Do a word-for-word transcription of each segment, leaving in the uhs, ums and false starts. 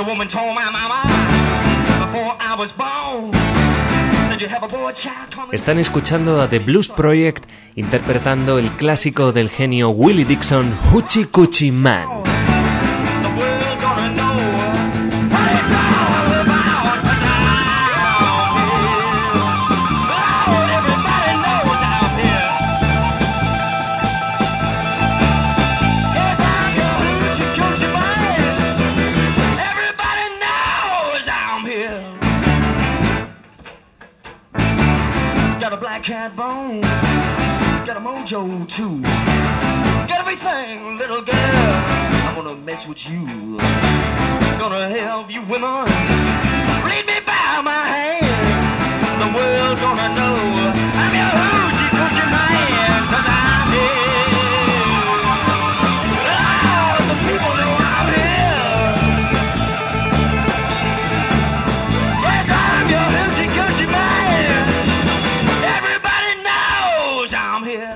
a woman told my mama before I was born. Said you have a boy child coming. Están escuchando a The Blues Project interpretando el clásico del genio Willie Dixon, Hoochie Coochie Man. Cat bone, got a mojo too. Got everything, little girl. I wanna mess with you. Gonna help you women. Lead me by my hand. The world gonna know I'm your hoochie coochie man. 'Cause I'm here. Oh, the people know I'm here. Yes, I'm your hoochie coochie man. I'm here.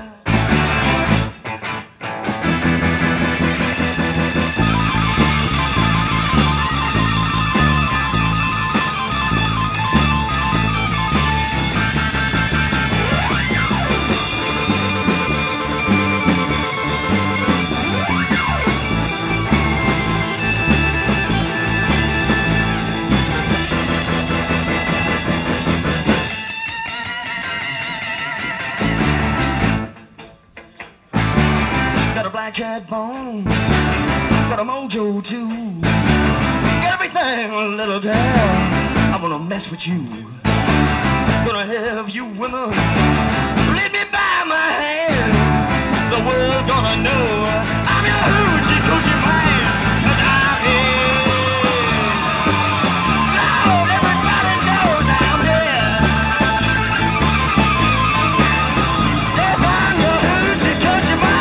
Cat bone, got a mojo too. Got everything, little girl. I wanna mess with you. Gonna have you women lead me by my hand. The world gonna know I'm your hoochie coochie man. 'Cause I'm here. Lord, everybody knows I'm here. Yes, I'm your hoochie coochie man.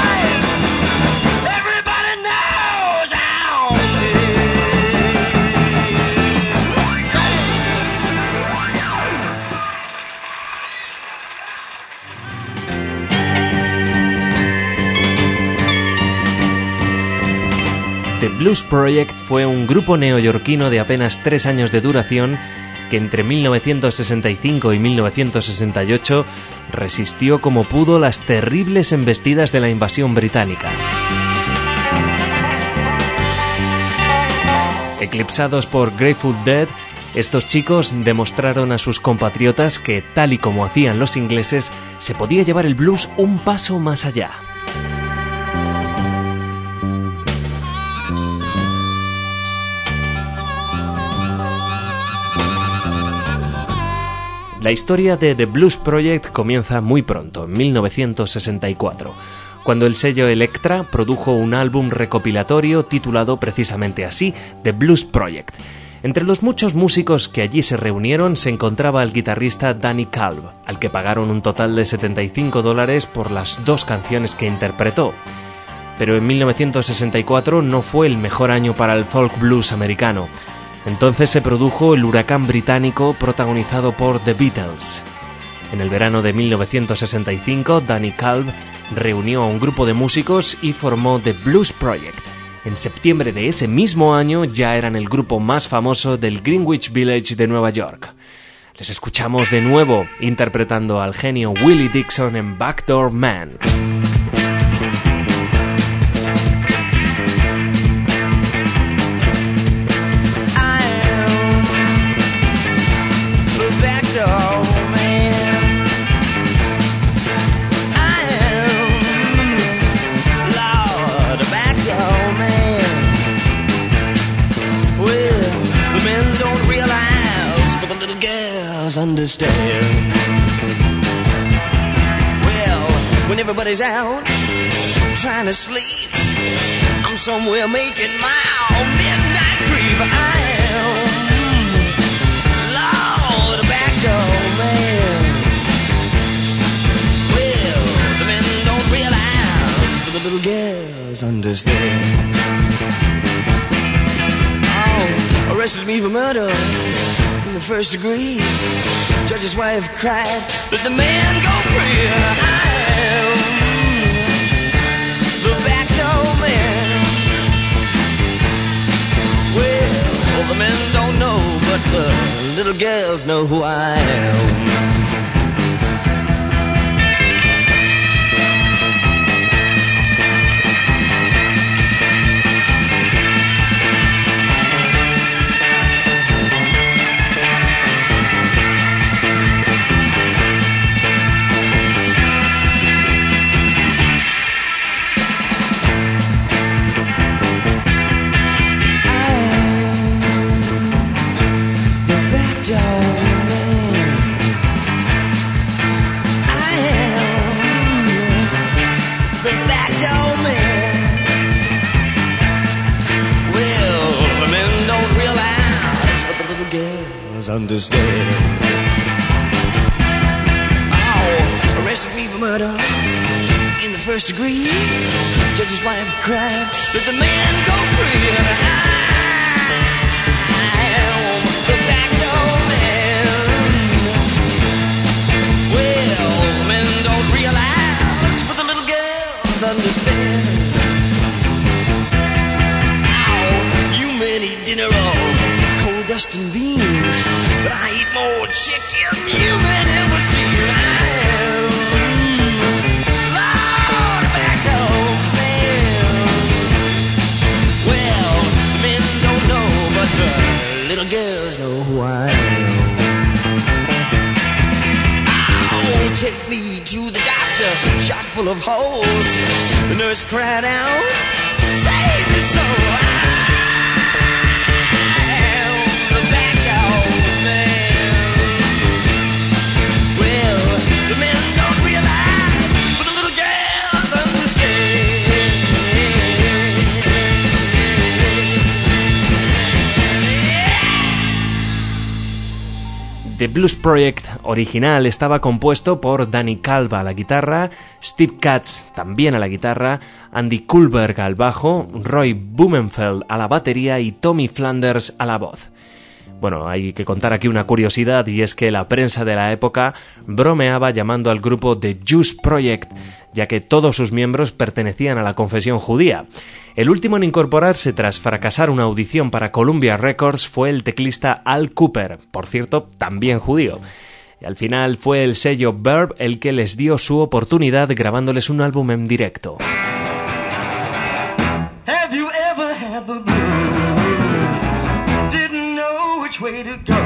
The Blues Project fue un grupo neoyorquino de apenas tres años de duración que entre mil novecientos sesenta y cinco y mil novecientos sesenta y ocho resistió como pudo las terribles embestidas de la invasión británica. Eclipsados por Grateful Dead, estos chicos demostraron a sus compatriotas que, tal y como hacían los ingleses, se podía llevar el blues un paso más allá. La historia de The Blues Project comienza muy pronto, en mil novecientos sesenta y cuatro, cuando el sello Elektra produjo un álbum recopilatorio titulado precisamente así, The Blues Project. Entre los muchos músicos que allí se reunieron se encontraba el guitarrista Danny Kalb, al que pagaron un total de setenta y cinco dólares por las dos canciones que interpretó. Pero en mil novecientos sesenta y cuatro no fue el mejor año para el folk blues americano. Entonces se produjo el huracán británico protagonizado por The Beatles. En el verano de mil novecientos sesenta y cinco, Danny Kalb reunió a un grupo de músicos y formó The Blues Project. En septiembre de ese mismo año ya eran el grupo más famoso del Greenwich Village de Nueva York. Les escuchamos de nuevo interpretando al genio Willie Dixon en Backdoor Man. Understand. Well, when everybody's out trying to sleep, I'm somewhere making my midnight creep. I am Lord, a backdoor man. Well, the men don't realize, but the little girls understand. Oh, arrested me for murder in the first degree. Judge's wife cried, let the man go free. I am the backdoor man. Well, the little girls know who I am. Understand. Oh, arrested me for murder in the first degree. Judge's wife cried, let the man go free. I am the backdoor man. Well, men don't realize, but the little girls understand. Oh, you men eat dinner all cold dust and beans, but I eat more chicken than you men ever seen. I am Lord Backdoor Man. Well, men don't know, but the little girls know who I am. Oh, take me to the doctor, shot full of holes. The nurse cried out, save me so. The Blues Project original estaba compuesto por Danny Calva a la guitarra, Steve Katz también a la guitarra, Andy Kullberg al bajo, Roy Blumenfeld a la batería y Tommy Flanders a la voz. Bueno, hay que contar aquí una curiosidad, y es que la prensa de la época bromeaba llamando al grupo The Juice Project, ya que todos sus miembros pertenecían a la confesión judía. El último en incorporarse tras fracasar una audición para Columbia Records fue el teclista Al Cooper, por cierto, también judío. Y al final fue el sello Verve el que les dio su oportunidad grabándoles un álbum en directo. Have you ever had the blues? Didn't know which way to go.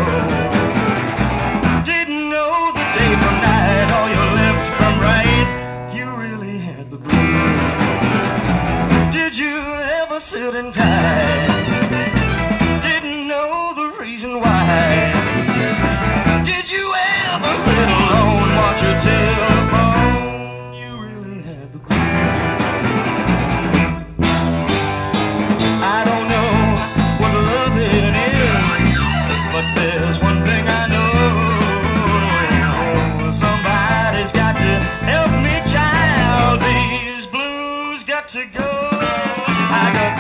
Didn't know the day from night or your left from right. You really had the blues. Did you ever sit and cry? Didn't know the reason why. Did you ever sit alone, watch your telephone? You really had the blues. I don't know what loving is, but there's one thing I know. Somebody's got to help me, child. These blues got to go. I got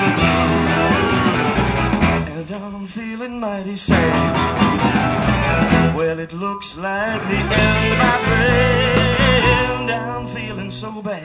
the blues, and I'm feeling mighty sad. Well, it looks like the end, my friend. I'm feeling so bad.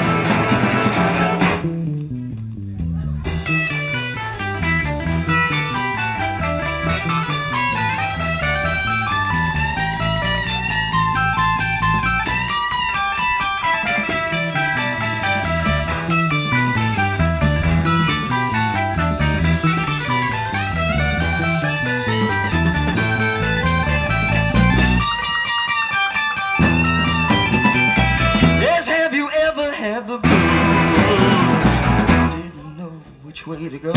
Way to go.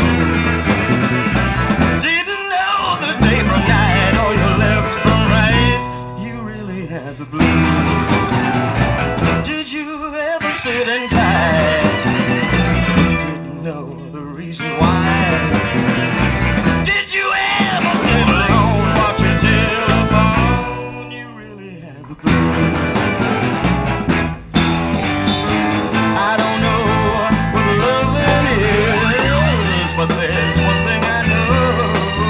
Didn't know the day from night or your left from right. You really had the blues. Did you ever sit and cry? Didn't know the reason why. Did you ever sit alone, watch your telephone? You really had the blues. I don't know what loving is, but there's one thing I know.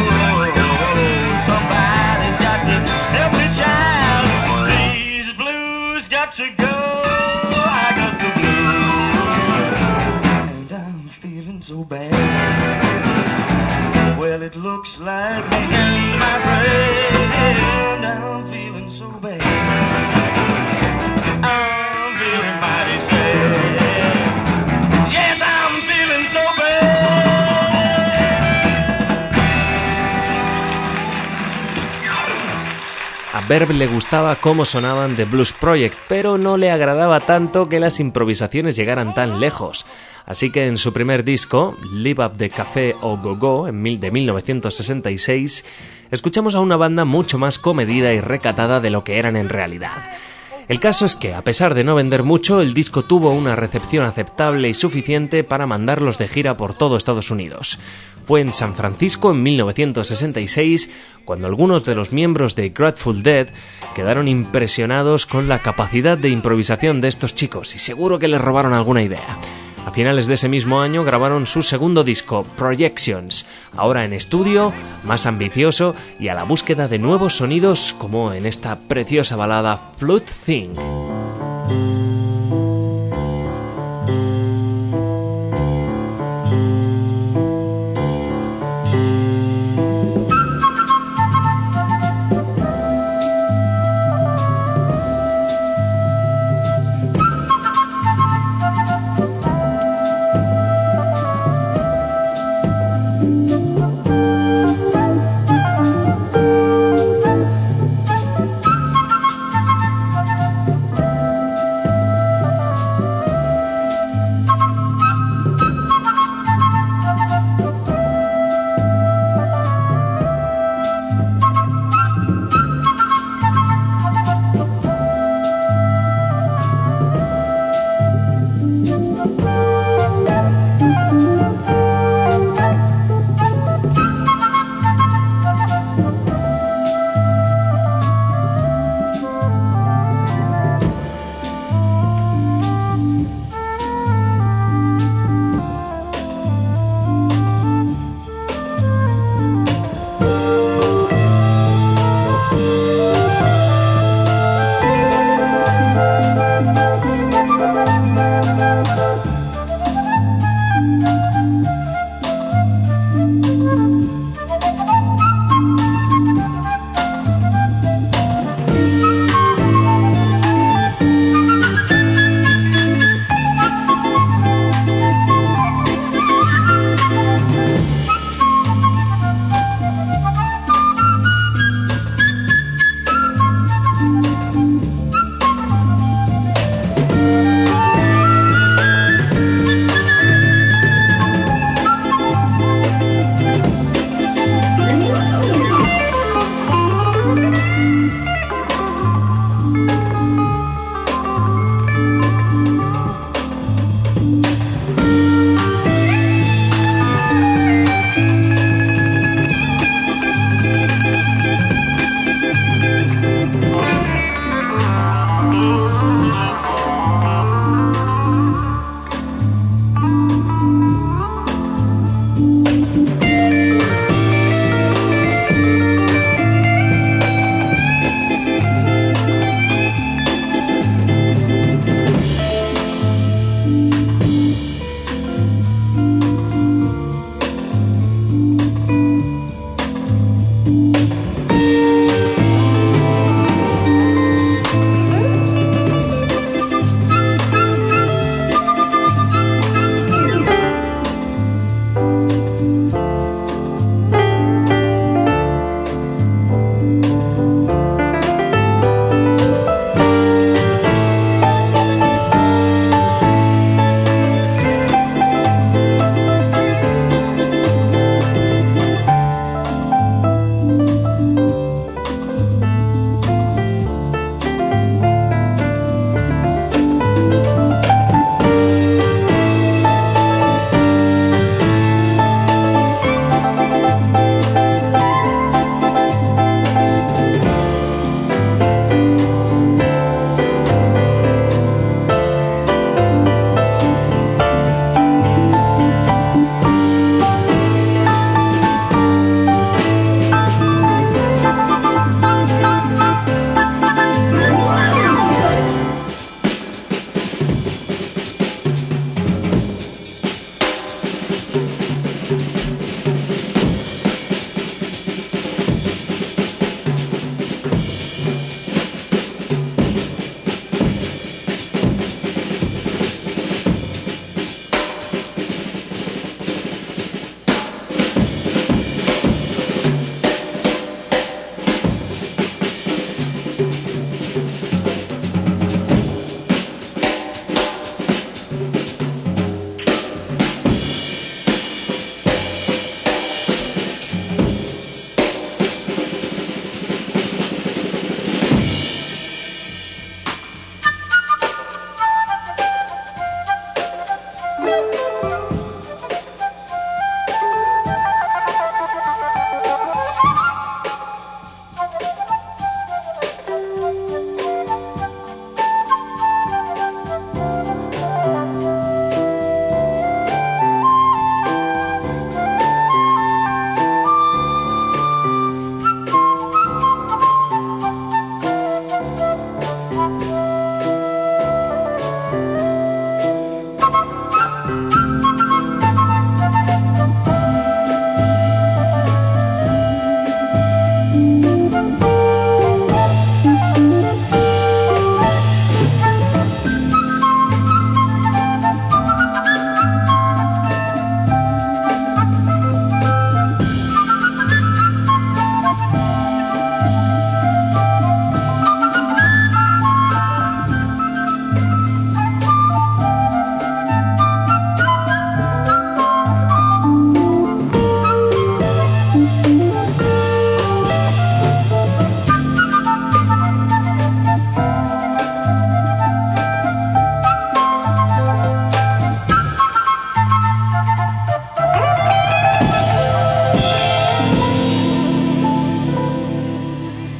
Somebody's got to help me, child. These blues got to go. I got the blues, and I'm feeling so bad. Well, it looks like the end, my friend. I'm feeling so bad. I'm feeling mighty sad. Yes, I'm feeling so bad. A Verb le gustaba cómo sonaban The Blues Project, pero no le agradaba tanto que las improvisaciones llegaran tan lejos. Así que en su primer disco, Live Up the Café Au Go Go, en mil, de mil novecientos sesenta y seis, escuchamos a una banda mucho más comedida y recatada de lo que eran en realidad. El caso es que, a pesar de no vender mucho, el disco tuvo una recepción aceptable y suficiente para mandarlos de gira por todo Estados Unidos. Fue en San Francisco en mil novecientos sesenta y seis cuando algunos de los miembros de Grateful Dead quedaron impresionados con la capacidad de improvisación de estos chicos y seguro que les robaron alguna idea. A finales de ese mismo año grabaron su segundo disco, Projections, ahora en estudio, más ambicioso y a la búsqueda de nuevos sonidos como en esta preciosa balada Flute Thing.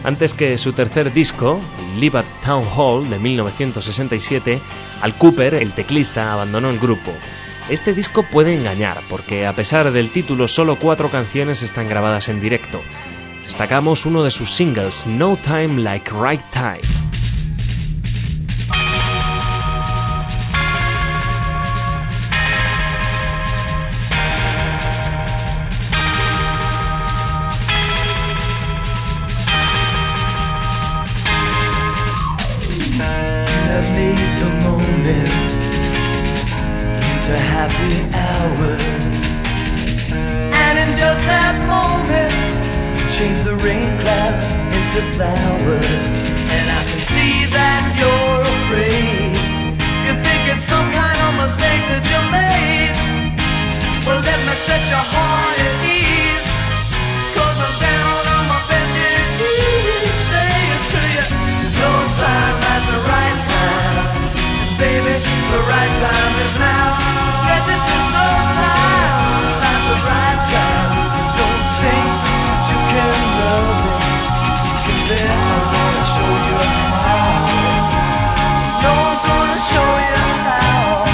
Antes que su tercer disco, Live at Town Hall, de mil novecientos sesenta y siete, Al Kooper, el teclista, abandonó el grupo. Este disco puede engañar, porque a pesar del título, solo cuatro canciones están grabadas en directo. Destacamos uno de sus singles, No Time Like Right Time. Happy hour, and in just that moment change the rain cloud into flowers. And I can see that you're afraid. You think it's some kind of mistake that you made. Well, let me set your heart at ease, 'cause I'm down on my bended knees, saying to you, no time at the right time, baby, the right time is now. Said that there's no time at the right time. Don't think that you can love me, 'cause then I'm gonna show you how. No, I'm gonna show you how.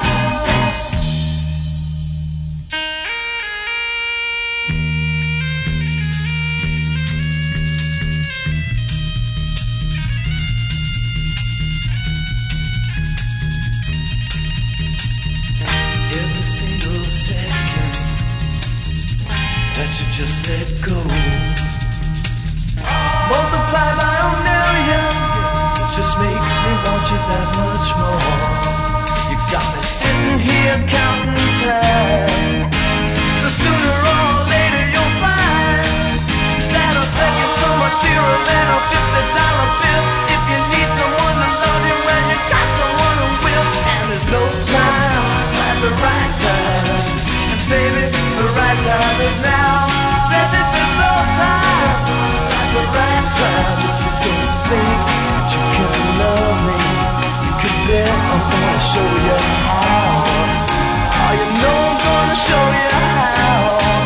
Just let go. Multiply by a million, just makes me want you that much more. You got me sitting here counting time. The sooner or later you'll find that a second's so much dearer than a fifty dollar bill. If you need someone to love you, well, you got someone who will. And there's no time at the right time. And baby, the right time is now. Said that there's no time at the right time. Don't think that you can love me, you can bet I'm gonna show you how. Oh, you know I'm gonna show you how.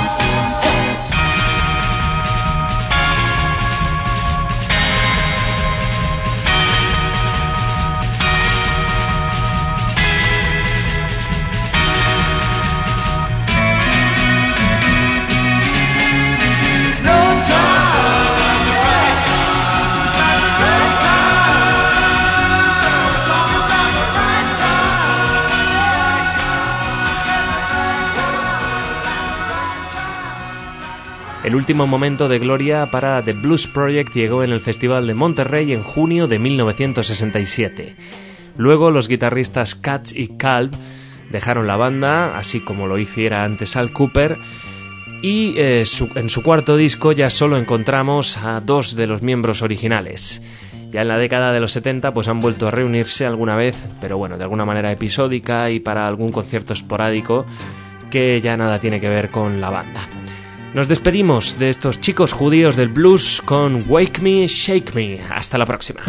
El último momento de gloria para The Blues Project llegó en el Festival de Monterrey en junio de mil novecientos sesenta y siete. Luego los guitarristas Katz y Kalb dejaron la banda, así como lo hiciera antes Al Kooper, y eh, su, en su cuarto disco ya solo encontramos a dos de los miembros originales. Ya en la década de los setenta pues han vuelto a reunirse alguna vez, pero bueno, de alguna manera episódica y para algún concierto esporádico que ya nada tiene que ver con la banda. Nos despedimos de estos chicos judíos del blues con Wake Me, Shake Me. Hasta la próxima.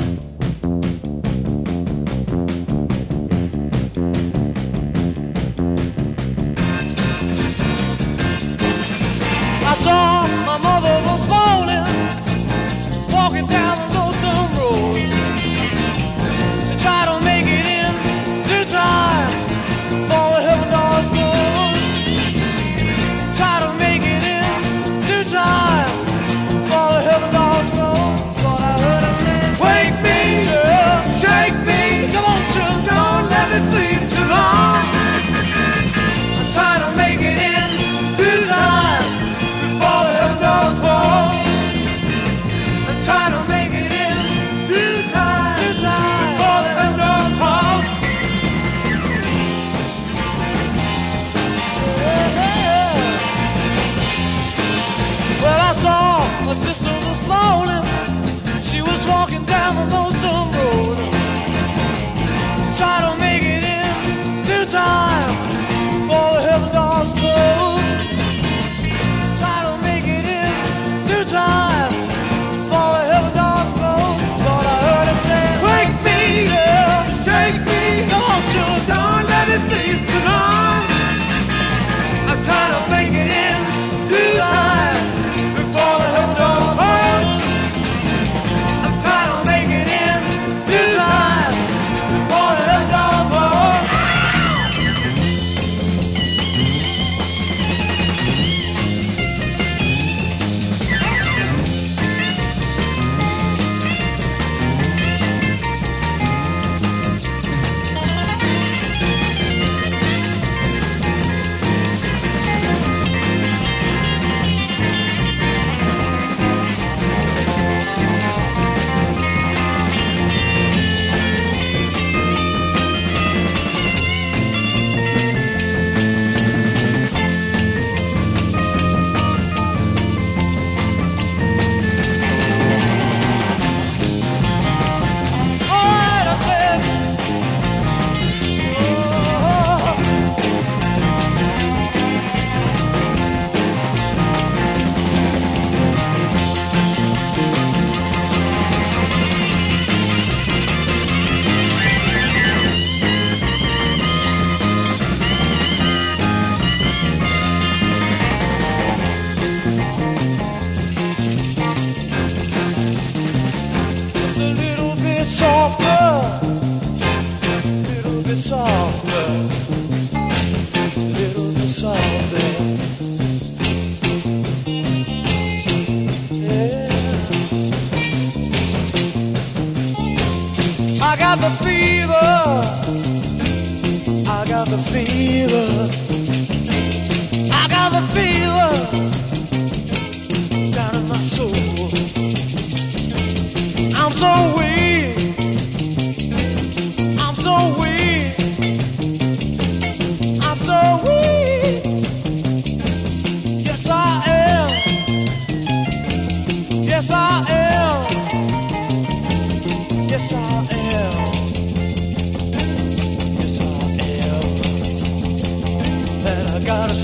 I saw my mother this morning walking down the Lonesome Road. She tried to make it in due time for the heaven doors closed. Tried to make it in time for the heaven doors closed. But I heard him say, wake me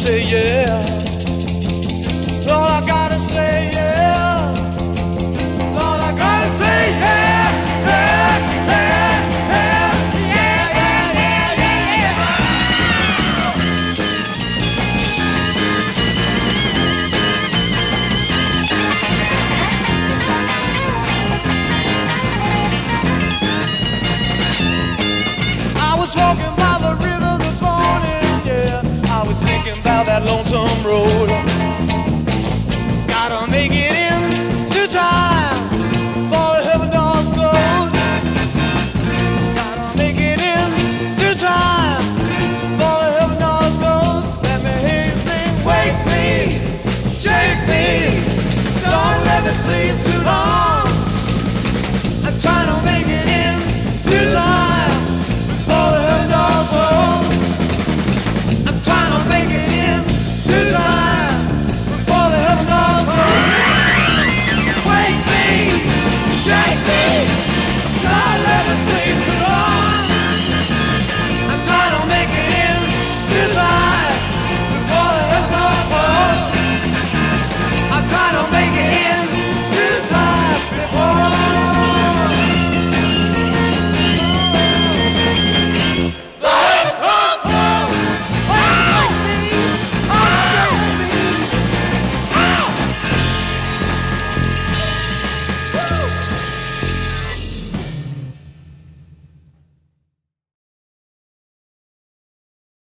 say yeah. Lord, I gotta say yeah. Lord, I gotta say yeah, yeah, yeah, yeah, yeah, yeah, yeah, yeah. I was walking by the river this morning, yeah. I was thinking about that lonesome road.